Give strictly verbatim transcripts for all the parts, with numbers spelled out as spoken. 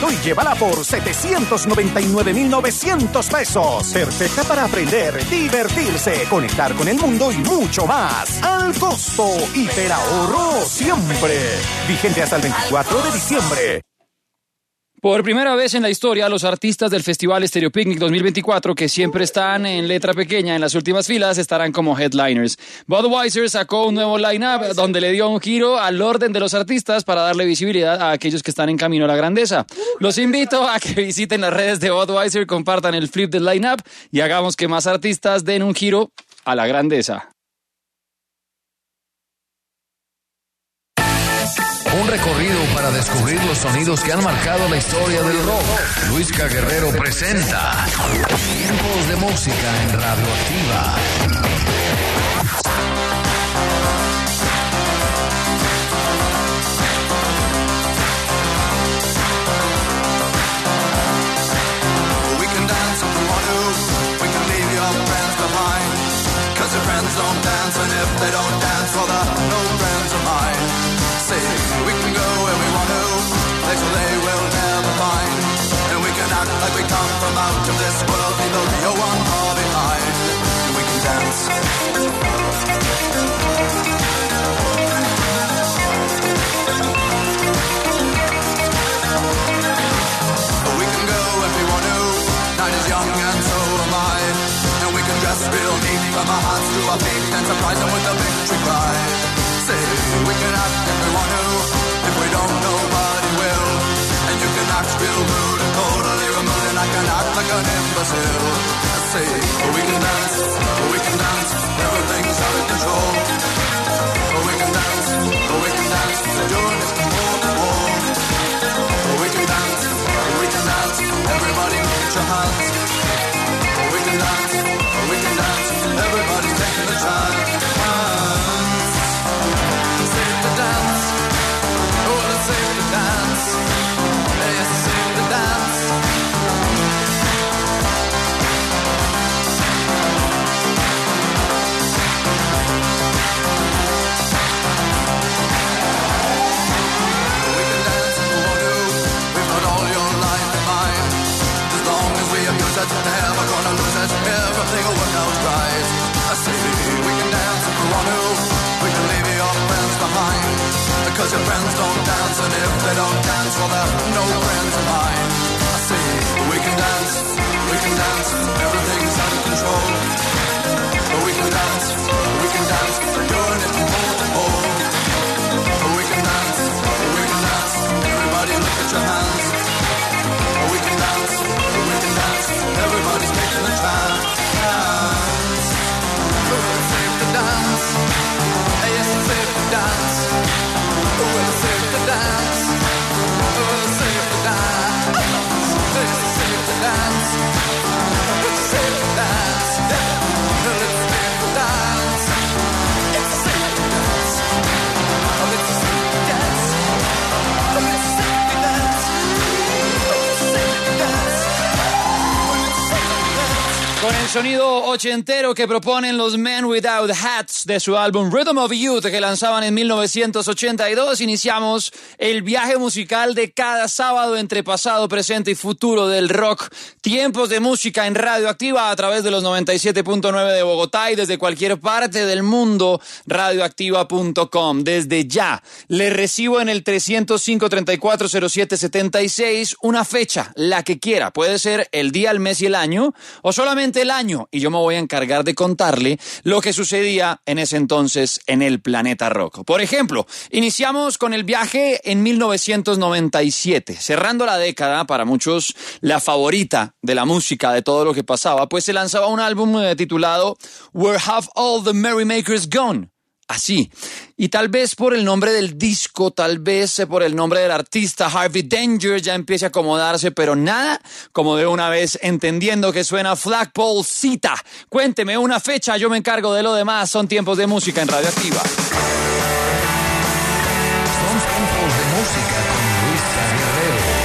y llévala por setecientos noventa y nueve mil novecientos pesos. Perfecta para aprender, divertirse, conectar con el mundo y mucho más. Al costo, hiperahorro siempre. Vigente hasta el veinticuatro de diciembre. Por primera vez en la historia, los artistas del Festival Stereo Picnic dos mil veinticuatro, que siempre están en letra pequeña en las últimas filas, estarán como headliners. Budweiser sacó un nuevo line-up donde le dio un giro al orden de los artistas para darle visibilidad a aquellos que están en camino a la grandeza. Los invito a que visiten las redes de Budweiser, compartan el flip del line-up y hagamos que más artistas den un giro a la grandeza. Un recorrido para descubrir los sonidos que han marcado la historia del rock. Luisca Guerrero presenta Tiempos de Música en Radioactiva. We can dance if we want to. We can leave your friends behind. 'Cause your friends don't dance, and if they don't dance, well, they're no friends of mine. We can go where we want to, places they will never find. And we can act like we come from out of this world, leave the real one far behind. And we can dance. We can go if we want to, night is young and so am I. And we can dress real neat from our hearts to our feet and surprise them with a victory cry. We can act if we want to, if we don't, nobody will. And you can act real rude and totally removed, and I can act like an imbecile. I say, we can dance, we can dance, everything's out of control. We can dance, we can dance, doing it from wall to wall. We can dance, we can dance, everybody put your hands. We can dance, we can dance, everybody's taking a chance. Dance. Oh, it's safe to dance. Yes, it's safe to dance. We can dance if we want to. We've got all your life in mind. As long as we abuse it, never gonna lose it. Everything will work out right. I say we can dance if we want to. We can leave your friends behind. Because your friends don't dance, and if they don't dance, well, they're no friends of mine. I say, we can dance, we can dance, everything's out of control. But we can dance, we can dance, doing it from pole to pole. But we can dance, we can dance, everybody look at your hands. But we can dance, we can dance, everybody's taking a chance. Oh, it's safe to dance, yes, it's safe to dance. Oh, it's safe to dance. Oh, it's safe to dance. It's safe to dance. It's safe to dance. It's safe to dance. It's safe to dance. Oh, it's safe to dance. Oh, it's safe to dance. Oh, it's safe to dance. Oh, it's safe to dance. Con el sonido ochentero que proponen los Men Without Hats de su álbum Rhythm of Youth, que lanzaban en mil novecientos ochenta y dos, iniciamos el viaje musical de cada sábado entre pasado, presente y futuro del rock. Tiempos de música en Radioactiva a través de los noventa y siete punto nueve de Bogotá y desde cualquier parte del mundo, radioactiva punto com. Desde ya, le recibo en el trescientos cinco, treinta y cuatro, cero siete, setenta y seis una fecha, la que quiera. Puede ser el día, el mes y el año, o solamente el año, y yo me voy a encargar de contarle lo que sucedía en ese entonces en el planeta rock. Por ejemplo, iniciamos con el viaje en mil novecientos noventa y siete, cerrando la década, para muchos la favorita de la música, de todo lo que pasaba, pues se lanzaba un álbum eh, titulado Where Have All the Merrymakers Gone? Así. Y tal vez por el nombre del disco, tal vez por el nombre del artista, Harvey Danger, ya empiece a acomodarse, pero nada como de una vez entendiendo que suena Flagpole Cita. Cuénteme una fecha, yo me encargo de lo demás. Son tiempos de música en Radioactiva. Son tiempos de música con Luisca Guerrero.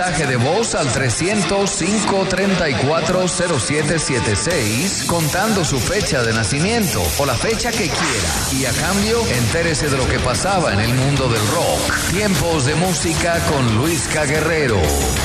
mensaje de voz al trescientos, cinco treinta y cuatro, cero siete siete seis contando su fecha de nacimiento o la fecha que quiera. Y a cambio, entérese de lo que pasaba en el mundo del rock. Tiempos de música con Luisca Guerrero.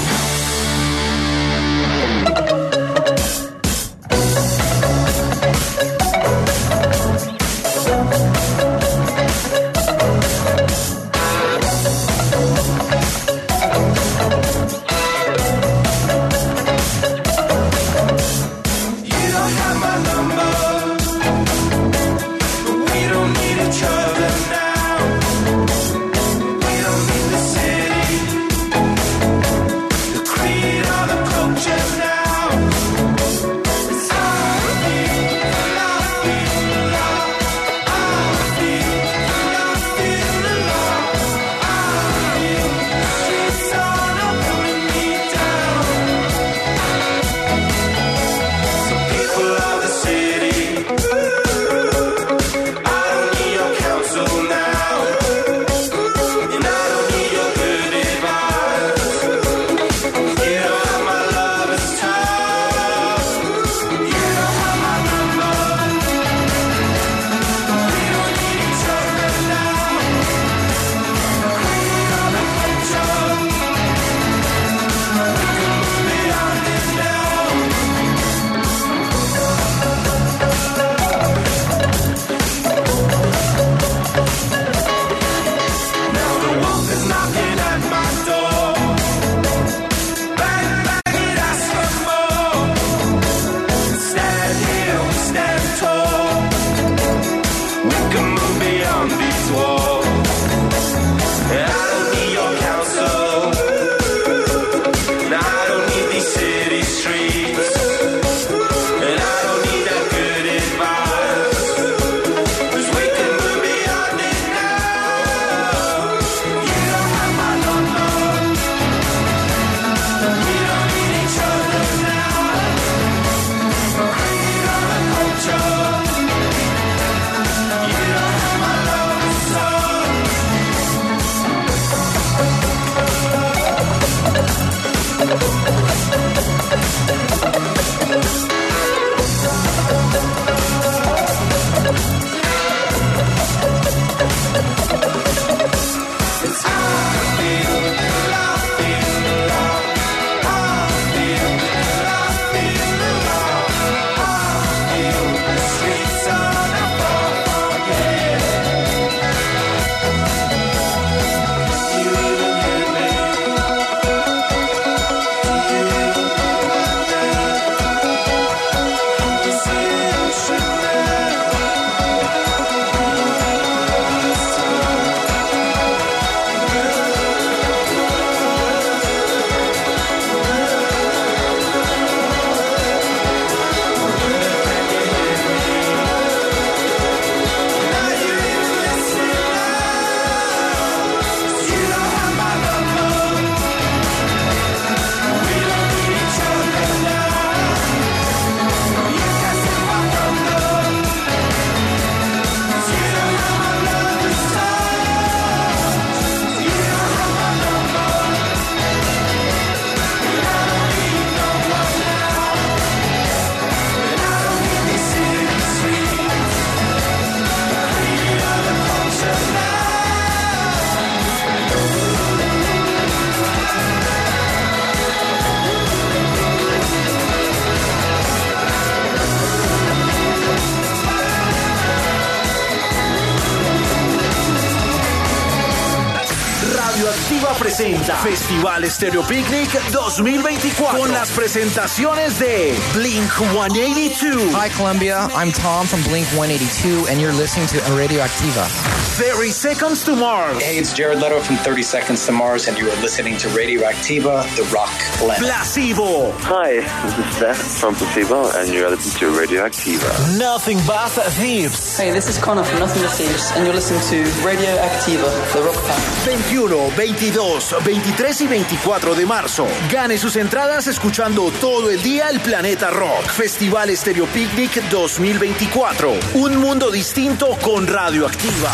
Radioactiva presenta Festival Stereo Picnic dos mil veinticuatro con las presentaciones de Blink one eighty-two. Hi Colombia, I'm Tom from Blink one eighty-two and you're listening to Radioactiva. thirty Seconds to Mars. Hey, it's Jared Leto from thirty Seconds to Mars and you are listening to Radioactiva, the rock blend. Placebo. Hi, this is Steph from Placebo and you're listening to Radioactiva. Nothing But Thieves. Hey, this is Connor from Nothing But Thieves and you're listening to Radioactiva, the rock band. veintiuno, veintidós, veintitrés y veinticuatro de marzo. Gane sus entradas escuchando todo el día el Planeta Rock. Festival Stereo Picnic dos mil veinticuatro. Un mundo distinto con Radioactiva.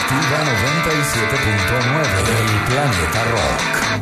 Radioactiva noventa y siete punto nueve, el planeta rock.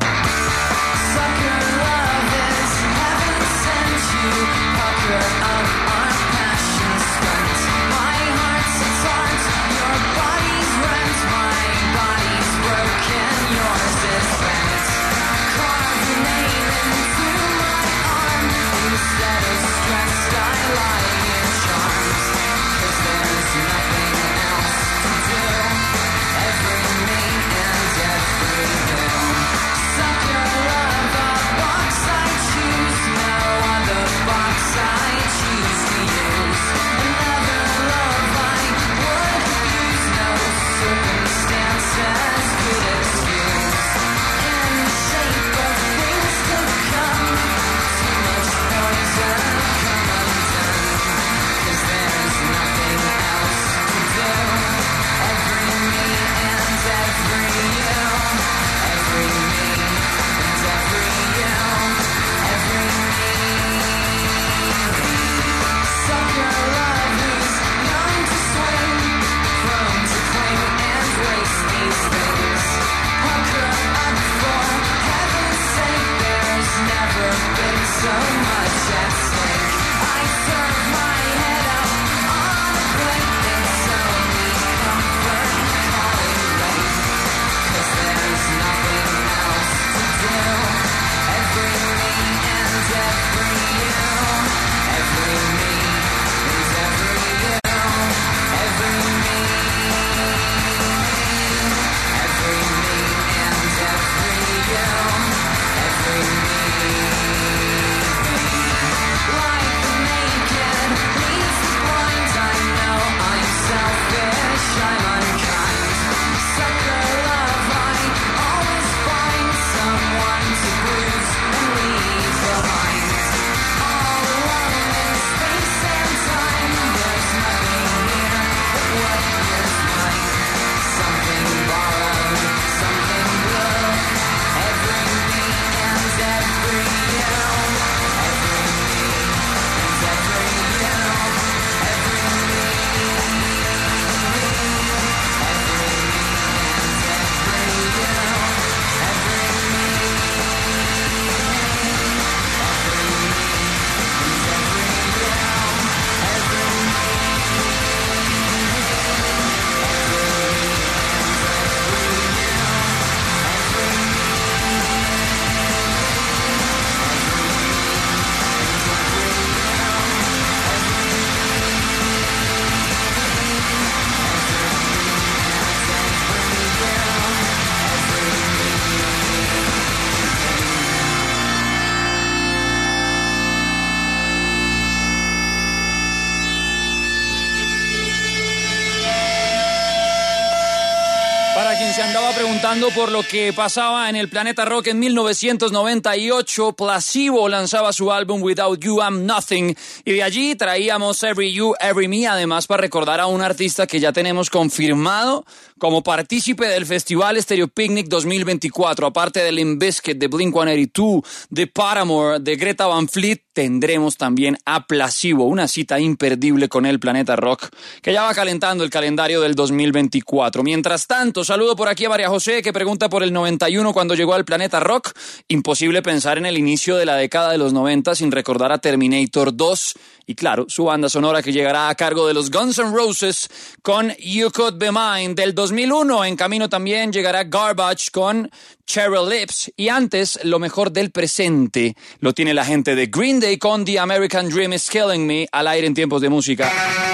Se andaba preguntando por lo que pasaba en el planeta rock en mil novecientos noventa y ocho, Placebo lanzaba su álbum Without You I'm Nothing y de allí traíamos Every You, Every Me, además para recordar a un artista que ya tenemos confirmado como partícipe del Festival Stereo Picnic dos mil veinticuatro. Aparte de Limp Bizkit, de Blink ciento ochenta y dos, de Paramore, de Greta Van Fleet, tendremos también a Placebo, una cita imperdible con el planeta rock que ya va calentando el calendario del dos mil veinticuatro. Mientras tanto, saludo por aquí a María José, que pregunta por el noventa y uno cuando llegó al planeta rock. Imposible pensar en el inicio de la década de los noventa sin recordar a Terminator dos y claro, su banda sonora que llegará a cargo de los Guns N' Roses con You Could Be Mine. Del dos mil uno en camino también llegará Garbage con Cheryl Lips y antes lo mejor del presente lo tiene la gente de Green Day con The American Dream Is Killing Me, al aire en Tiempos de Música.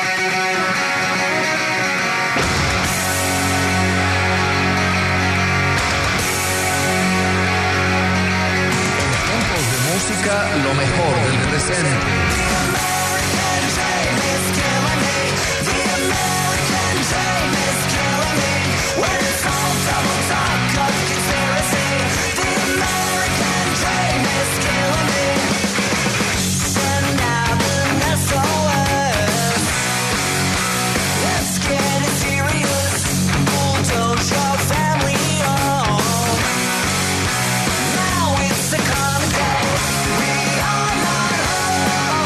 Lo mejor del presente. Now it's the common day. We are not home.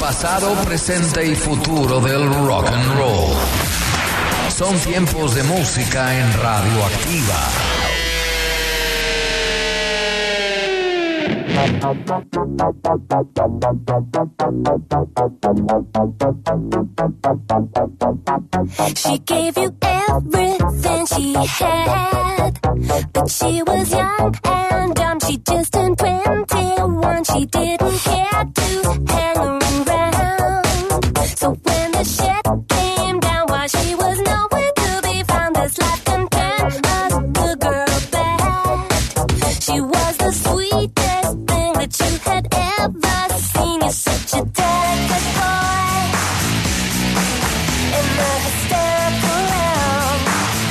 Pasado, presente y futuro del rock and roll. Son tiempos de música en Radioactiva. She gave you everything she had, but she was young and dumb. She just turned twenty-one. She didn't care to hang around. So when the shit came down, while she was nowhere to be found, this life can turn a good girl bad. She was the sweetest thing that you had ever seen. You're such a delicate boy in the hysterical realm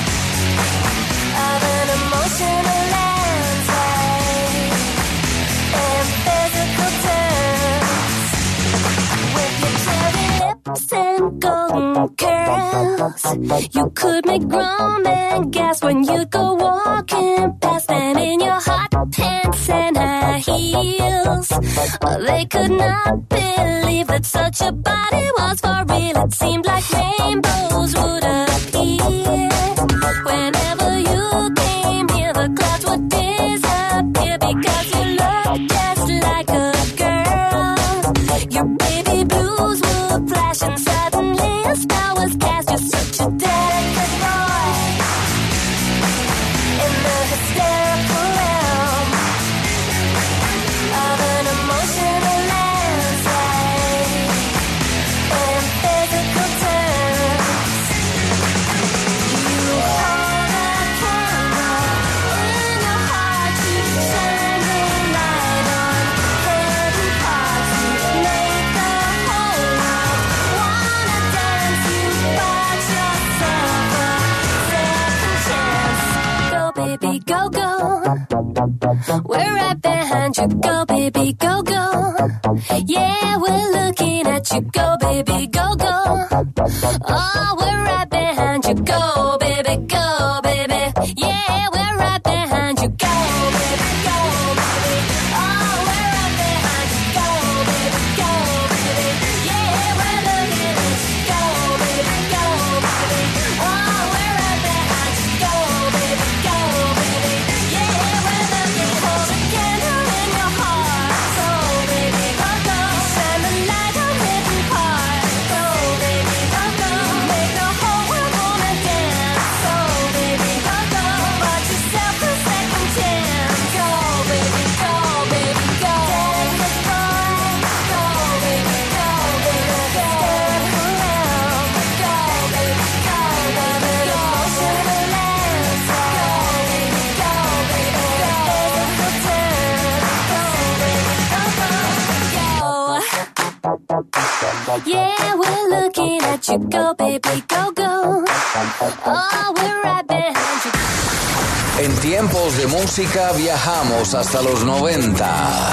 of an emotional landscape and physical terms. With your cherry lips and golden curls, you could make grown men gasp when you go walking past them in your hot pants and high heels. Oh, they could not believe that such a body was for real. It seemed like rainbows would appear whenever you came near. The clouds would disappear because you looked just like a girl. Your baby blues would flash and suddenly a spell was cast. You're such a delicate boy in the hysterical realm of an emotional landscape and physical terms. You hold a candle in your heart to shine the light on hidden parts. You make the whole world wanna dance. You bought yourself a second chance. Go baby, go go. We're right behind you. Go baby, go go. Yeah, we're looking at you. Go baby, go go. Oh, we're right behind you. Go baby, go baby. Yeah, we're right behind you. Go baby, go baby. Oh, we're right behind you. Go baby, go baby. Yeah, we're looking at you. Go baby, go baby. Oh, we're right behind you. Go baby, go baby. Yeah, we're looking. Hold a candle in your heart. Go baby, go go. Shine the light on hidden parts. Go baby, go go. Make the whole world wanna dance. Go baby, go go. Bought yourself a second chance. Go baby, go baby, go. Delicate boy. Go baby, go baby, go. Around. Go baby, go baby, go. Emotional landscape. Go baby, go baby, go. Physical terms. Go baby, go go, go. Yeah, we're looking at you. Go baby, go go. Oh, we're right behind you. En tiempos de música viajamos hasta los noventa.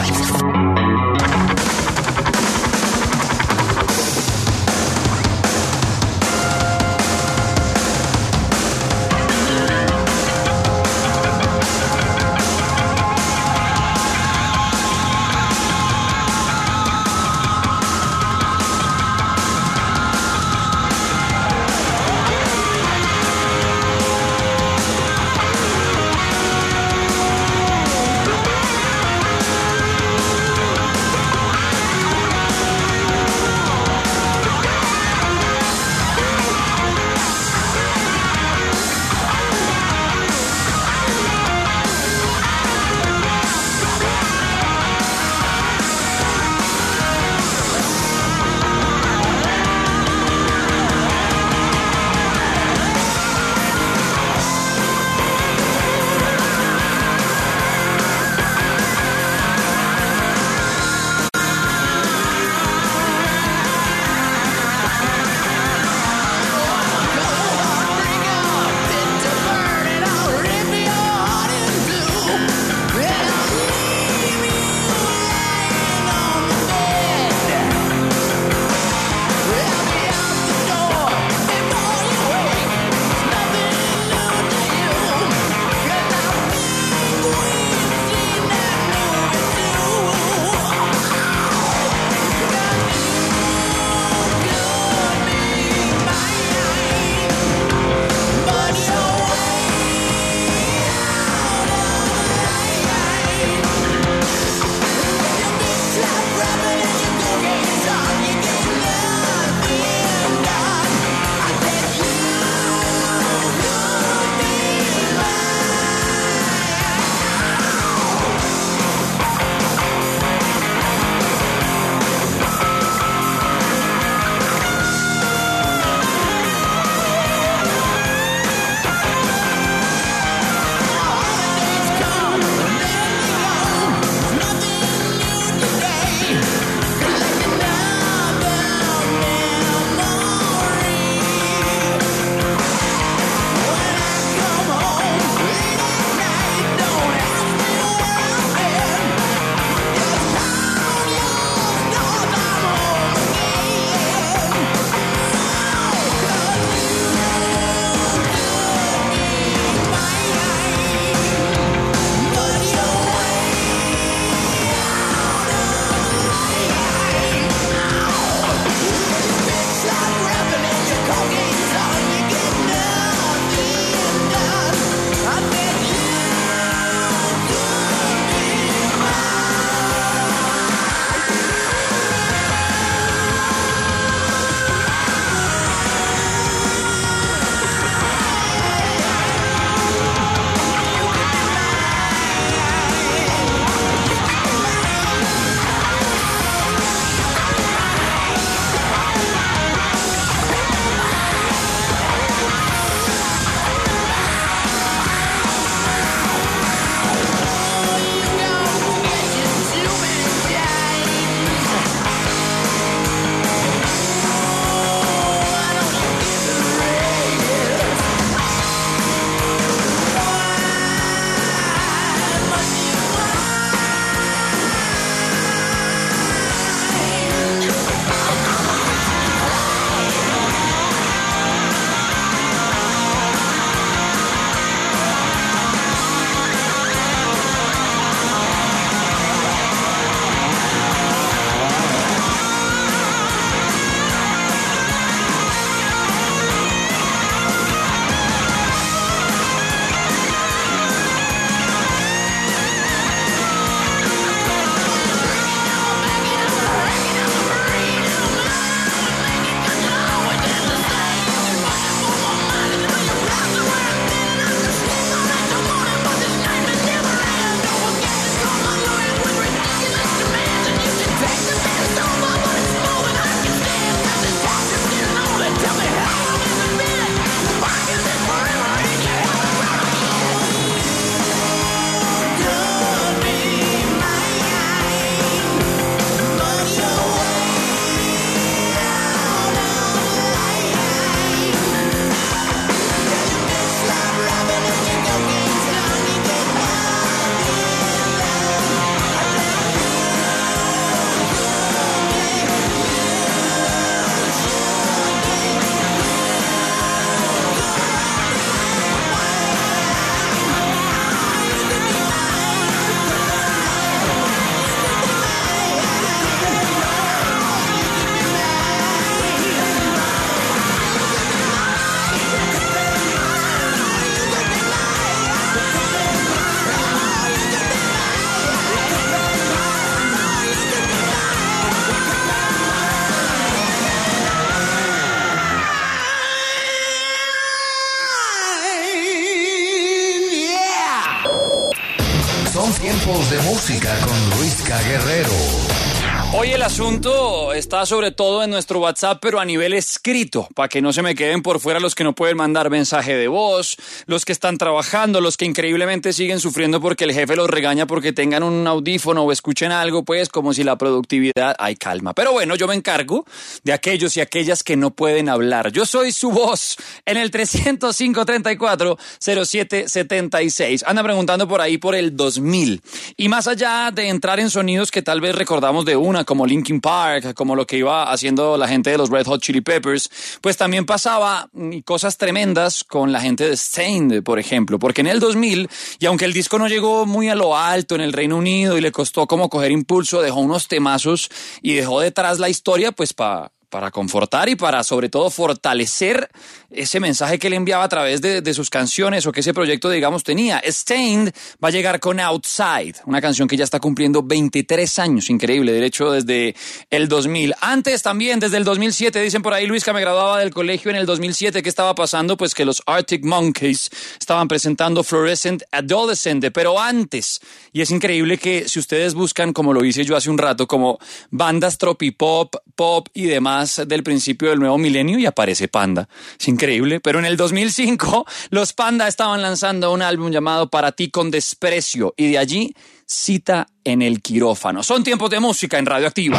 música con Luisca Guerrero. Hoy el asunto está sobre todo en nuestro WhatsApp, pero a nivel escrito, para que no se me queden por fuera los que no pueden mandar mensaje de voz, los que están trabajando, los que increíblemente siguen sufriendo porque el jefe los regaña porque tengan un audífono o escuchen algo, pues como si la productividad... Ay, calma. Pero bueno, yo me encargo de aquellos y aquellas que no pueden hablar. Yo soy su voz en el tres cero cinco, treinta y cuatro, cero siete setenta y seis. Anda preguntando por ahí por el dos mil. Y más allá de entrar en sonidos que tal vez recordamos de una, como Linkin Park, como lo que iba haciendo la gente de los Red Hot Chili Peppers, pues también pasaba cosas tremendas con la gente de Staind, por ejemplo, porque en el dos mil, y aunque el disco no llegó muy a lo alto en el Reino Unido y le costó como coger impulso, dejó unos temazos y dejó detrás la historia, pues para... para confortar y para sobre todo fortalecer ese mensaje que él enviaba a través de, de sus canciones o que ese proyecto, digamos, tenía. Staind va a llegar con Outside, una canción que ya está cumpliendo veintitrés años, increíble, de hecho desde el dos mil. Antes también, desde el dos mil siete, dicen por ahí, Luis, que me graduaba del colegio en el dos mil siete, ¿qué estaba pasando? Pues que los Arctic Monkeys estaban presentando Fluorescent Adolescent, pero antes, y es increíble que si ustedes buscan, como lo hice yo hace un rato, como bandas tropipop, pop y demás, del principio del nuevo milenio y aparece Panda. Es increíble, pero en el dos mil cinco los Panda estaban lanzando un álbum llamado Para ti con desprecio y de allí Cita en el quirófano. Son tiempos de música en Radioactiva.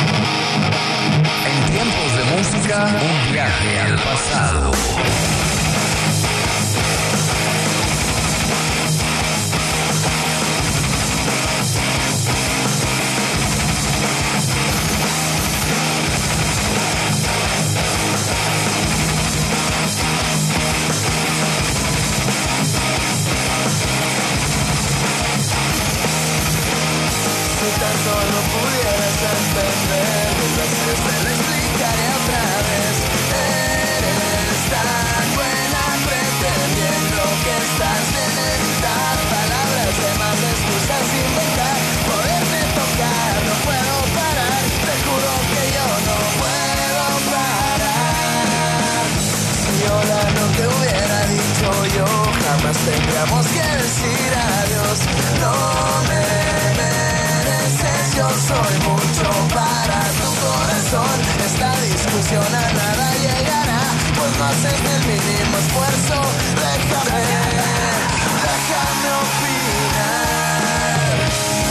En tiempos de música, un viaje al pasado. Solo pudieras entender, muchas veces te lo explicaré otra vez. Eres tan buena pretendiendo que estás bien, evitar palabras de más, excusas inventar, poderme tocar, no puedo parar, te juro que yo no puedo parar. Si hola no te hubiera dicho yo, jamás tendríamos que decir adiós. No me yo soy mucho para tu corazón. Esta discusión a nada llegará, pues no haces el mínimo esfuerzo. Déjame, déjame opinar.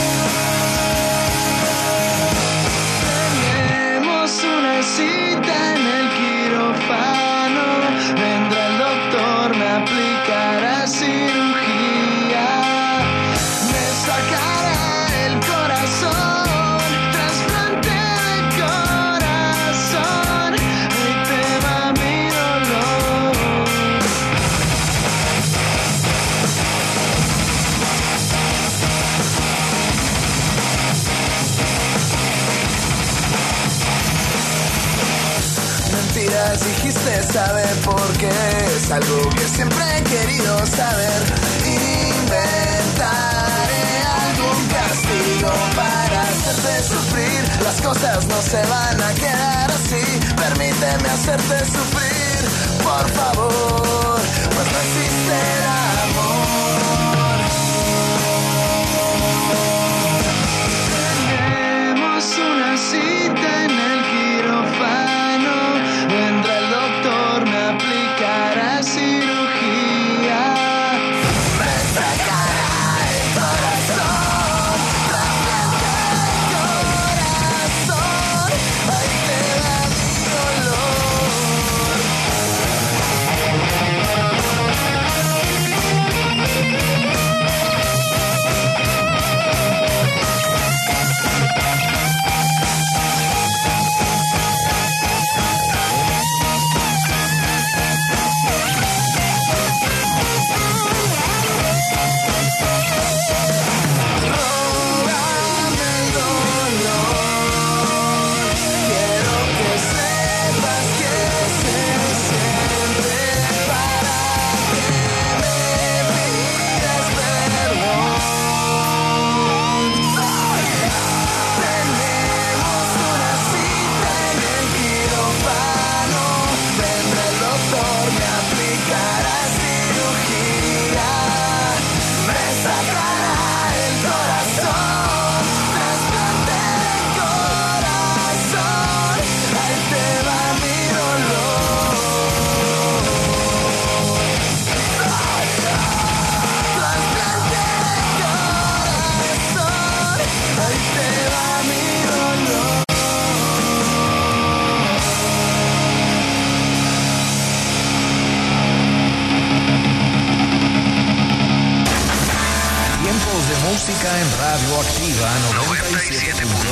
Tenemos una cita en el quirófano. Vendrá el doctor, me aplicará cirugía, me sacará el corazón. Dijiste, ¿sabe por qué? Es algo que siempre he querido saber. Inventaré algún castigo para hacerte sufrir. Las cosas no se van a quedar así. Permíteme hacerte sufrir, por favor, pues no existe el amor. Tenemos una cita en el quirófano. Vendrá el doctor, me aplicará cirugía, me sacará el corazón, trasplante el corazón, ahí te da mi dolor.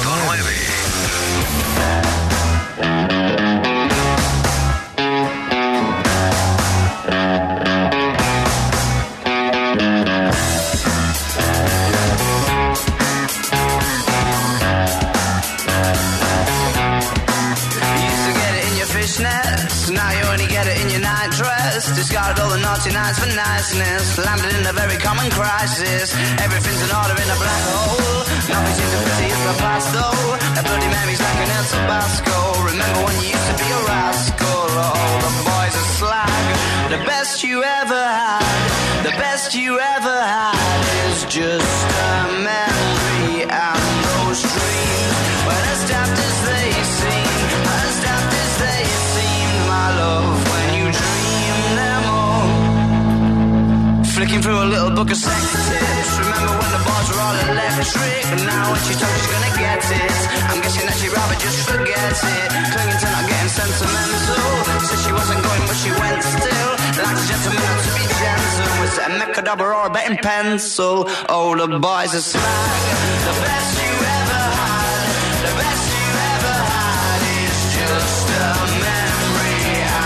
nueve. Now you only get it in your night dress. Discarded all the naughty nights for niceness. Landed in a very common crisis. Everything's in order in a black hole. Nothing seems to pity it's the past though. A Bloody Mary's like an El Tabasco. Remember when you used to be a rascal? Oh, the boys are slag. The best you ever had. The best you ever had is just a memory. And those dreams were as daft as they seem. As daft as they seem. My love, when you dream them all. Flicking through a little book of sex tips. Remember when the bars were all electric. And now when she told she's gonna get it, I'm guessing that she'd rather just forget it. Clinging to not getting sentimental. Said she wasn't going but she went still. Like a gentleman not to be gentle. Was it a Mechadabra or a betting pencil? Oh, the boys are slag. The best you ever had. The best you ever had is just a memory.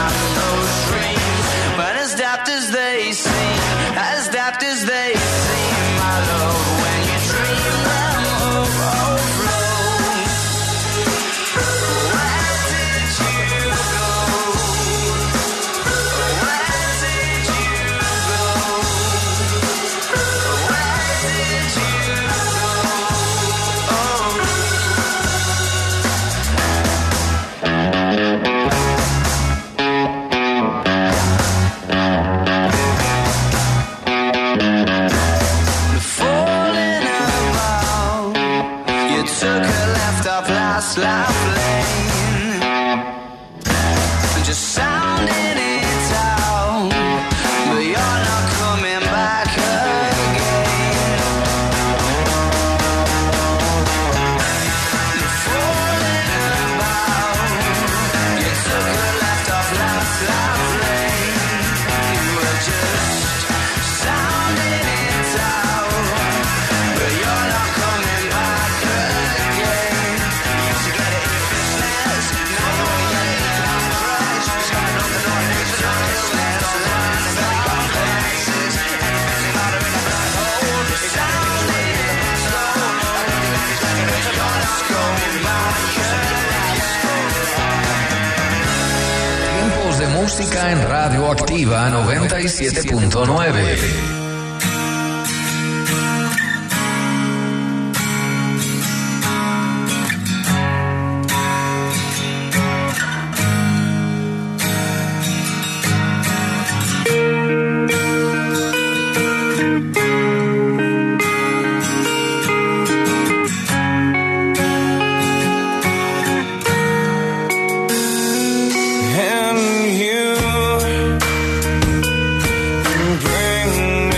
But as daft as they seem, as daft as they seem, my love, when you dream them overflow. Where did you go? Where did you go? Where did you go? Oh. Took a left off last life lane. Just sounding it out, but you're not coming back again. You're falling about. You took a left off last life lane. You were just sounding it out, but you're not coming back again. Tiempos de música en Radio Activa noventa y siete punto nueve. And you bring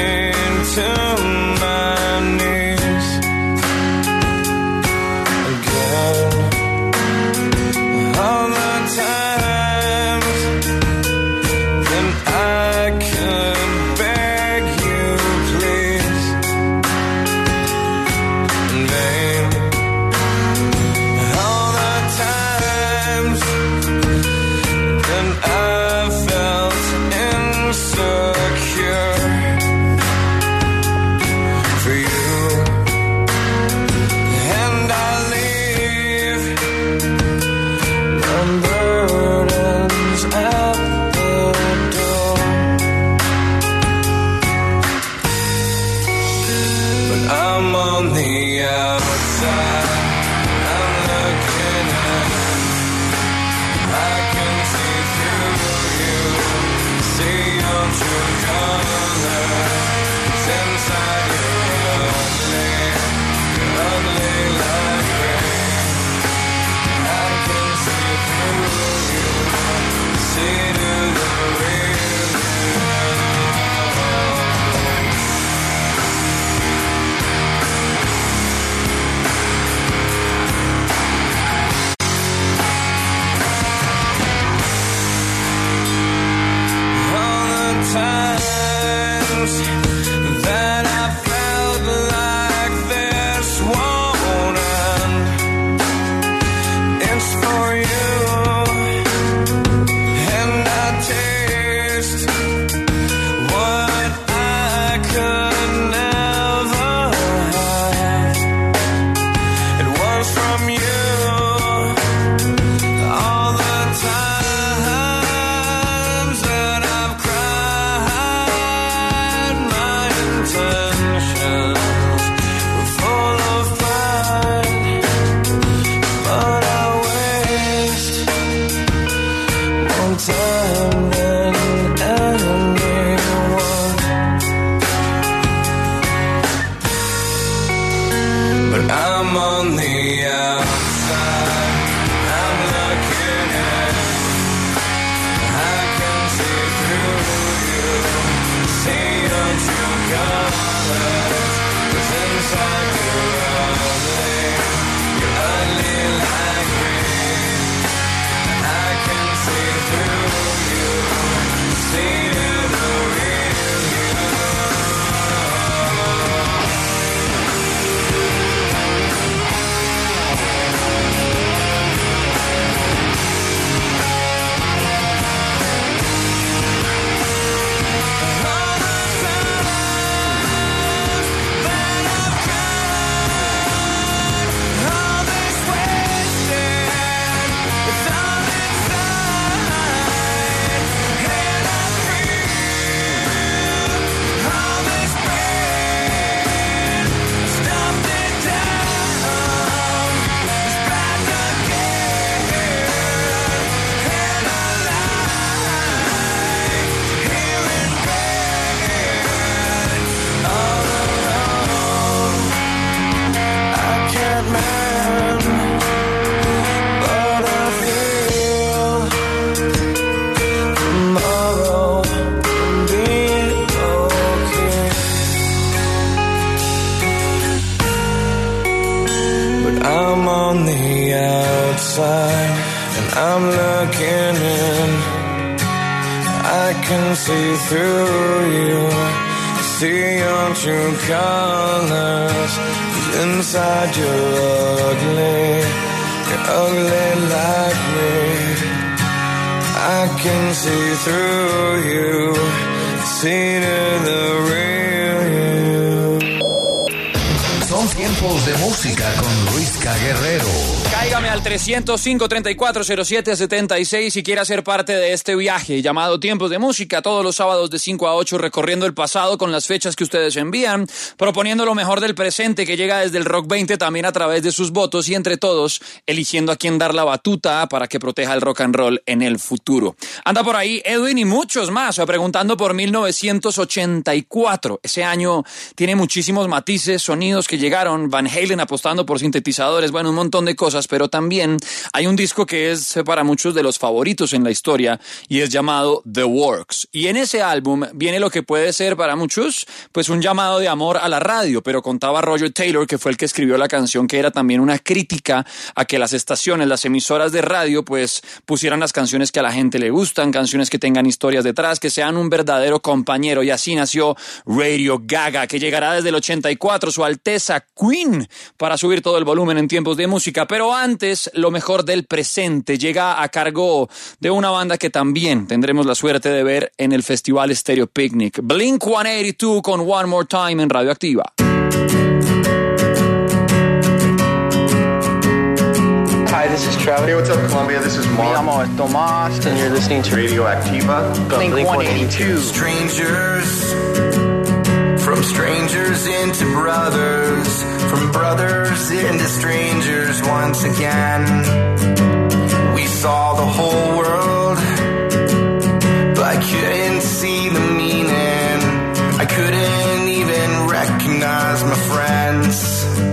outside and I'm looking in. I can see through you, see your true colors. 'Cause inside you're ugly, you're ugly like me. I can see through you, see to the real you. Son tiempos de música con Luisca Guerrero. Cáigame al trescientos cinco, treinta y cuatro, cero siete, setenta y seis si quiere ser parte de este viaje llamado Tiempos de Música, todos los sábados de cinco a ocho, recorriendo el pasado con las fechas que ustedes envían, proponiendo lo mejor del presente que llega desde el Rock veinte también a través de sus votos y entre todos eligiendo a quién dar la batuta para que proteja el rock and roll en el futuro. Anda por ahí Edwin y muchos más preguntando por mil novecientos ochenta y cuatro. Ese año tiene muchísimos matices, sonidos que llegaron, Van Halen apostando por sintetizadores, bueno, un montón de cosas, pero también hay un disco que es para muchos de los favoritos en la historia y es llamado The Works. Y en ese álbum viene lo que puede ser para muchos pues un llamado de amor a la radio, pero contaba Roger Taylor, que fue el que escribió la canción, que era también una crítica a que las estaciones, las emisoras de radio pues pusieran las canciones que a la gente le gustan, canciones que tengan historias detrás, que sean un verdadero compañero, y así nació Radio Gaga, que llegará desde el ochenta y cuatro, Su Alteza Queen, para subir todo el volumen en Tiempos de Música. Pero antes, lo mejor del presente llega a cargo de una banda que también tendremos la suerte de ver en el Festival Stereo Picnic. Blink ciento ochenta y dos con One More Time en Radioactiva. Hi, this is Travis. Hey, what's up, Columbia? This is Mark. Me llamo Tomás, and you're listening to Radioactiva. Blink one eighty-two. Strangers, from strangers into brothers, from brothers into strangers once again. We saw the whole world, but I couldn't see the meaning. I couldn't even recognize my friends.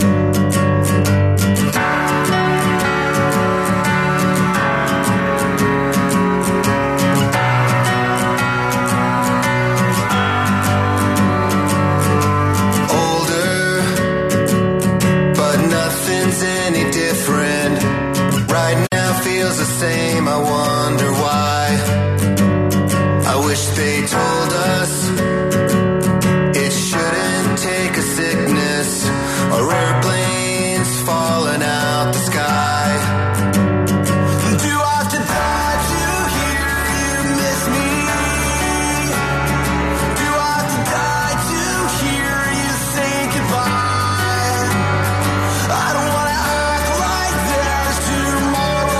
Same, I wonder why. I wish they told us it shouldn't take a sickness or airplanes falling out the sky. Do I have to die to hear you miss me? Do I have to die to hear you say goodbye? I don't wanna act like there's tomorrow.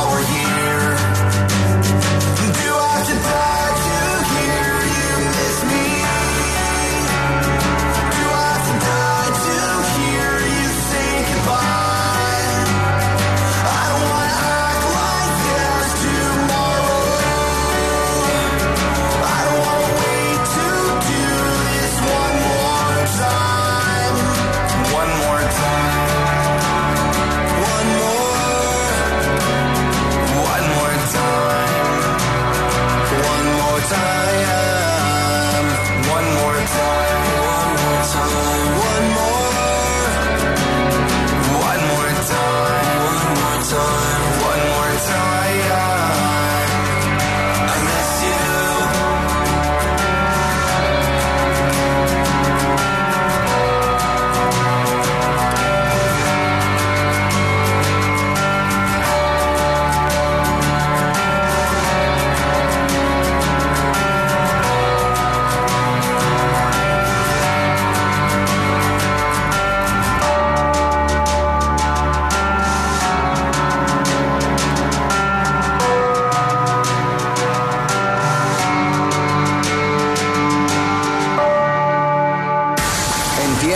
Miss me.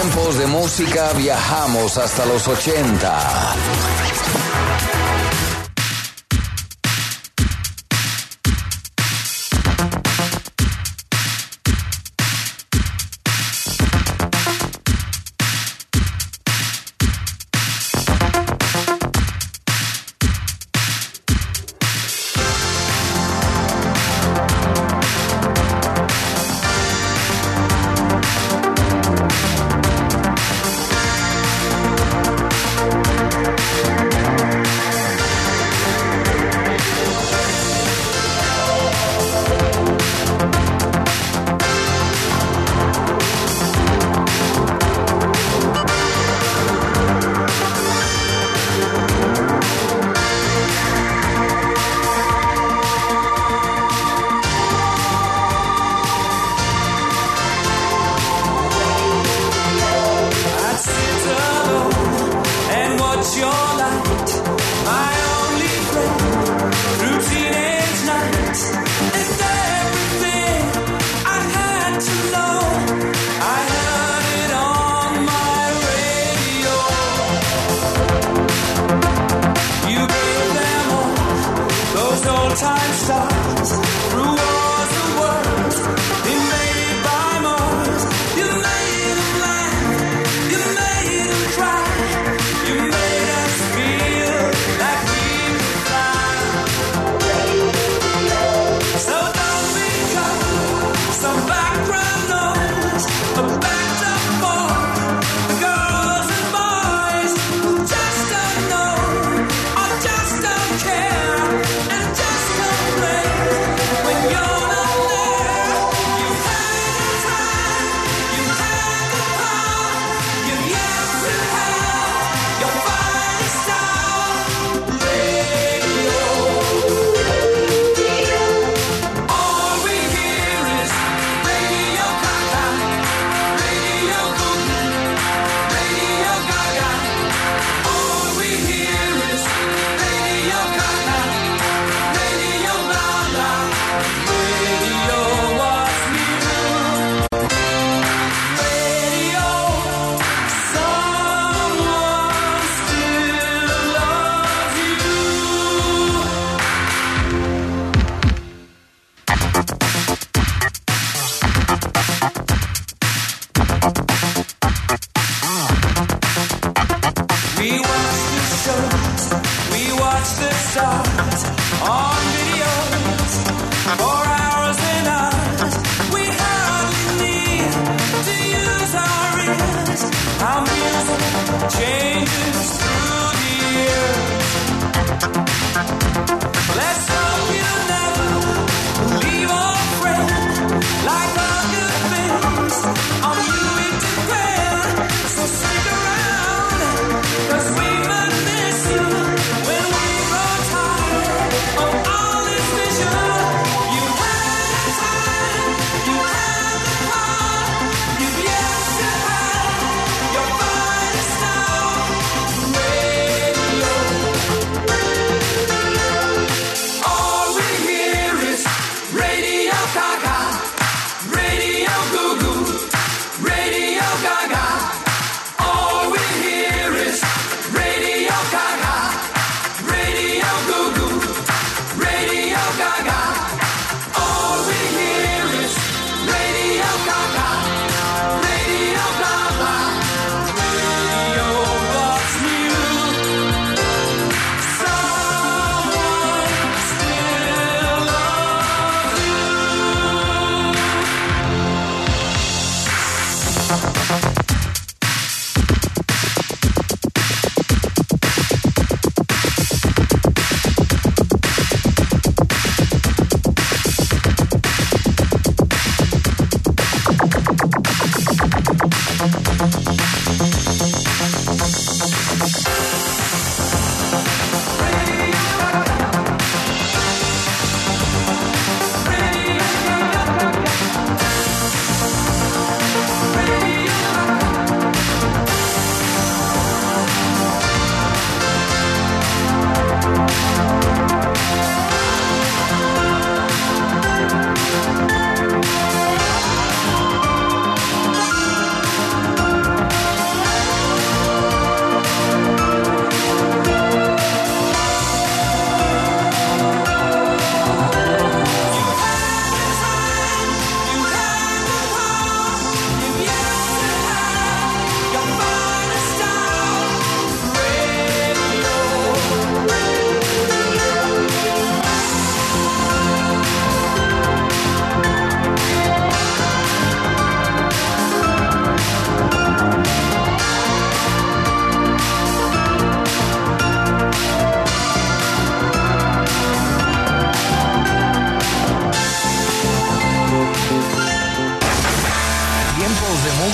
tiempos de música viajamos hasta los ochenta.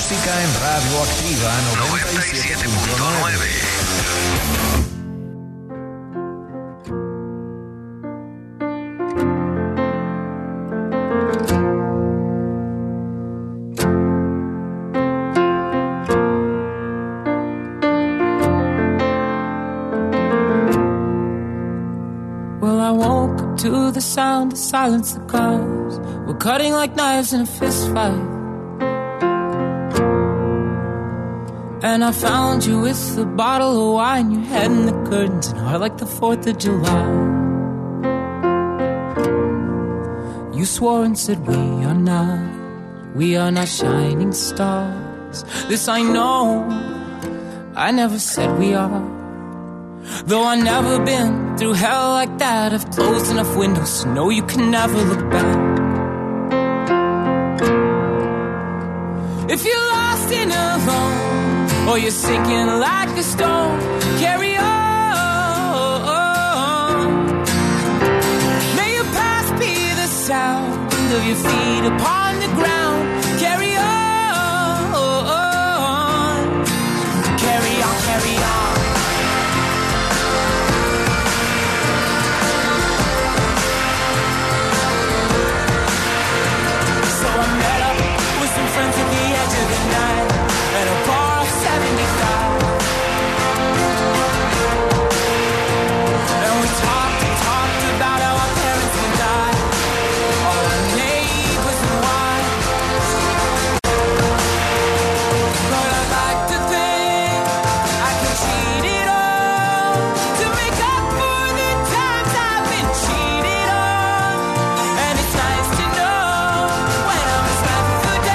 música en Radioactiva noventa y siete punto nueve. To the sound of silence, the cars were cutting like knives in a fist fight. And I found you with a bottle of wine, your head in the curtains, and heart like the fourth of July. You swore and said we are not, we are not shining stars. This I know, I never said we are. Though I've never been through hell like that, I've closed enough windows to know you can never look back. If you're lost and alone, or you're sinking like a stone, carry on. May your past be the sound of your feet upon the ground. Carry on. Carry on, carry on. Friends at the edge of the night at a bar of seventy-five, and we talked and talked about how our parents would die, all our neighbors and why. But I'd like to think I can cheat it all to make up for the times I've been cheated on. And it's nice to know when I was left for dead.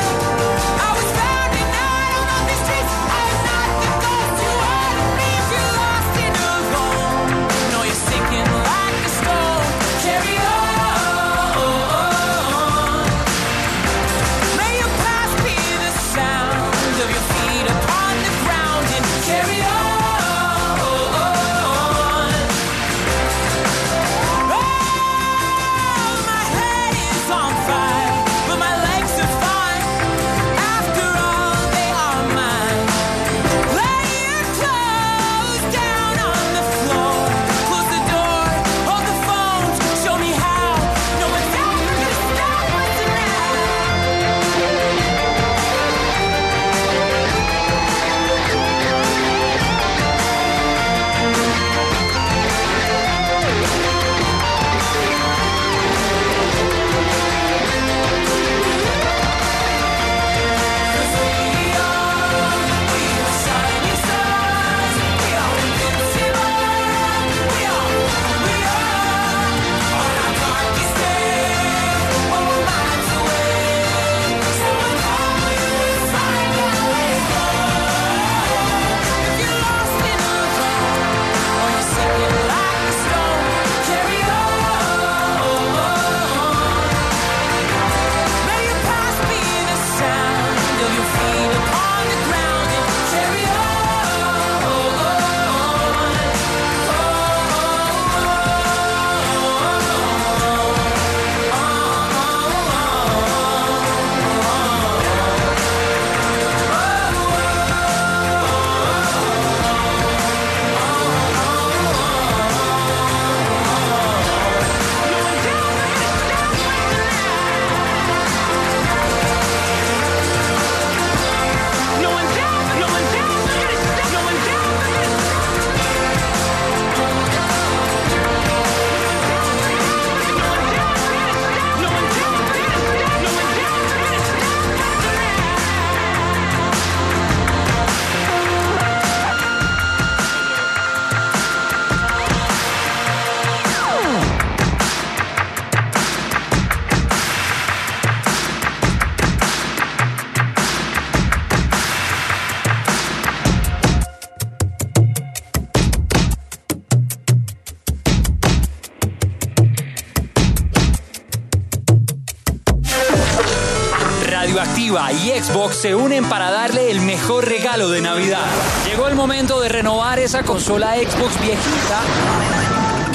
Radioactiva y Xbox se unen para darle el mejor regalo de Navidad. Llegó el momento de renovar esa consola Xbox viejita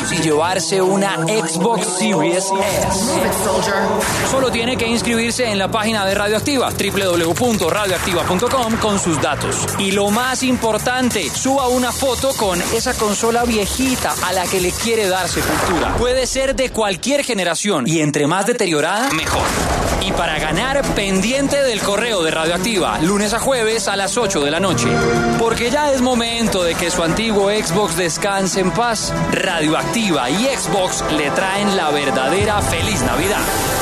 y llevarse una Xbox Series S. Solo tiene que inscribirse en la página de Radioactiva, doble u doble u doble u punto radioactiva punto com, con sus datos. Y lo más importante, suba una foto con esa consola viejita a la que le quiere dar sepultura. Puede ser de cualquier generación y entre más deteriorada, mejor. Y para ganar, pendiente del correo de Radioactiva, lunes a jueves a las ocho de la noche. Porque ya es momento de que su antiguo Xbox descanse en paz. Radioactiva y Xbox le traen la verdadera feliz Navidad.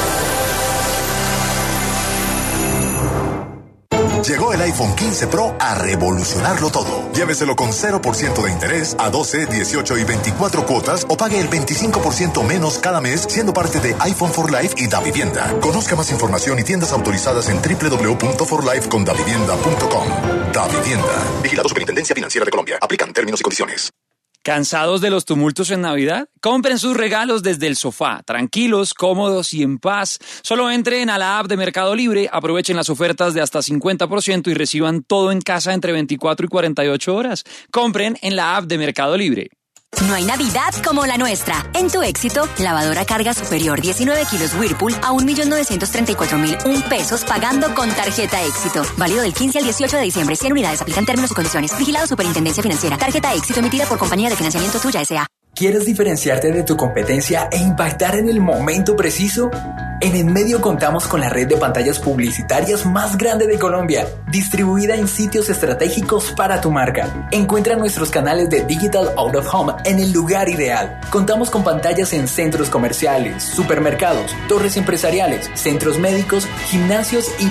Llegó el iPhone quince Pro a revolucionarlo todo. Lléveselo con cero por ciento de interés a doce, dieciocho y veinticuatro cuotas o pague el veinticinco por ciento menos cada mes siendo parte de iPhone for Life y Davivienda. Conozca más información y tiendas autorizadas en doble u doble u doble u punto for life con davivienda punto com. Davivienda. Vigilado Superintendencia Financiera de Colombia. Aplican términos y condiciones. ¿Cansados de los tumultos en Navidad? Compren sus regalos desde el sofá, tranquilos, cómodos y en paz. Solo entren a la app de Mercado Libre, aprovechen las ofertas de hasta cincuenta por ciento y reciban todo en casa entre veinticuatro y cuarenta y ocho horas. Compren en la app de Mercado Libre. No hay Navidad como la nuestra. En Tu Éxito, lavadora carga superior diecinueve kilos Whirlpool a un millón novecientos treinta y cuatro mil un pesos pagando con tarjeta Éxito. Válido del quince al dieciocho de diciembre. cien unidades. Aplican términos y condiciones. Vigilado Superintendencia Financiera. Tarjeta Éxito emitida por Compañía de Financiamiento Tuya S A ¿Quieres diferenciarte de tu competencia e impactar en el momento preciso? En En Medio contamos con la red de pantallas publicitarias más grande de Colombia, distribuida en sitios estratégicos para tu marca. Encuentra nuestros canales de Digital Out of Home en el lugar ideal. Contamos con pantallas en centros comerciales, supermercados, torres empresariales, centros médicos, gimnasios y